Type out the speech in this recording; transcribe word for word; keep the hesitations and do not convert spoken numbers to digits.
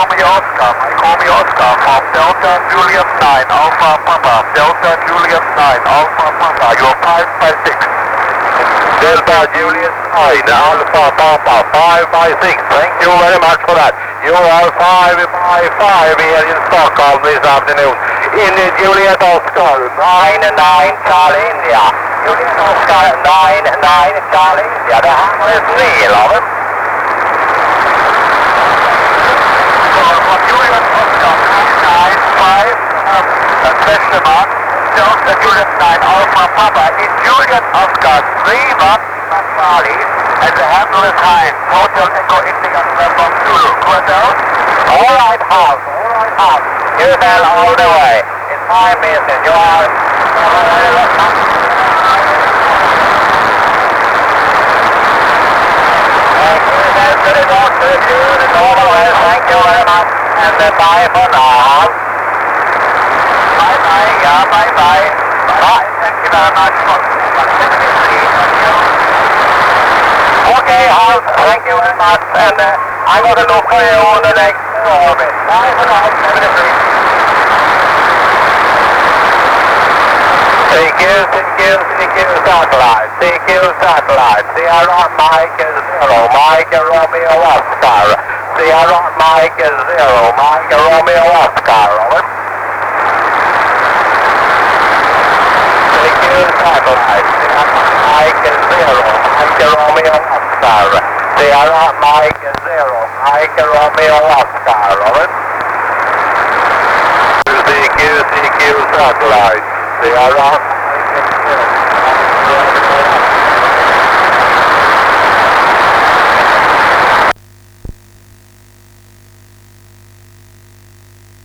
Romeo Oscar, Mike Romeo Oscar from Delta Juliet nine, Alpha Papa, Delta Juliet nine, Alpha Papa, you're five by six. Delta Juliet nine, Alpha Papa, five by six. Thank you very much for that. You are five by five here in Stockholm this afternoon. In the Juliet Oscar, nine nine Charlie India. Juliet Oscar, nine nine Charlie India. Det här är fel av dem. For Juliet Oscar, nine five, um, question mark, Delta Juliet nine, Alpha Papa, in Juliet Oscar, three one, Charlie, and the handle is high, Hotel Echo India November Zulu, Hotel. All right, House, all right, House. You tell all the way. In five minutes, you are... Thank you very much, and uh, bye for now. Bye bye, yeah, bye bye. Bye. Thank you very much for Okay, House, thank you very much, and uh, I'm going to look for you on the next orbit. Bye for now, seventy-three. T Q, T Q, T Q satellite, T Q satellite, Sierra Mike zero, Mike Romeo Oscar, Sierra Mike zero, Mike Romeo Oscar, over. T Q satellite, Sierra Mike zero, Mike Romeo Oscar, Sierra Mike zero, Mike Romeo Oscar, over. T Q, T Q satellite, Sierra